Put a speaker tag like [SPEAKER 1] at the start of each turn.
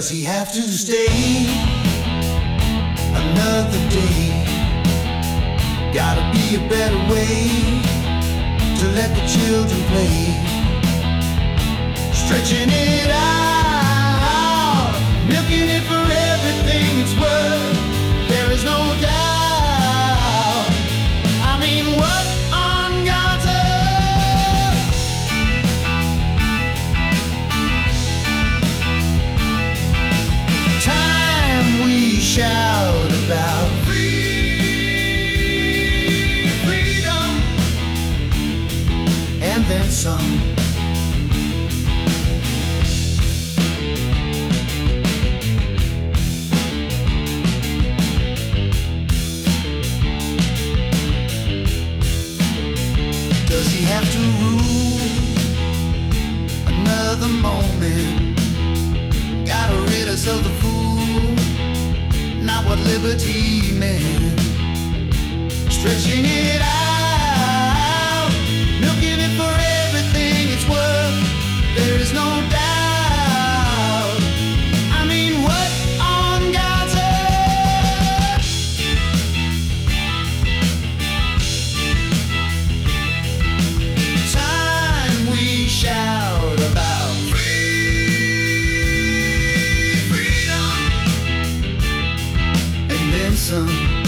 [SPEAKER 1] Does he have to stay another day? Gotta be a better way to let the children play. Stretching it out, milking it for everything it's worth. There is no doubt. I mean, what on God's earth? Time we shout about freedom, and then some. Does he have to rule another moment? Gotta rid us of the fool, not what liberty meant. Stretching it out, milking it for everything it's worth. There is no doubt. I mean, what on God's earth? Time we shout about freedom, and then some.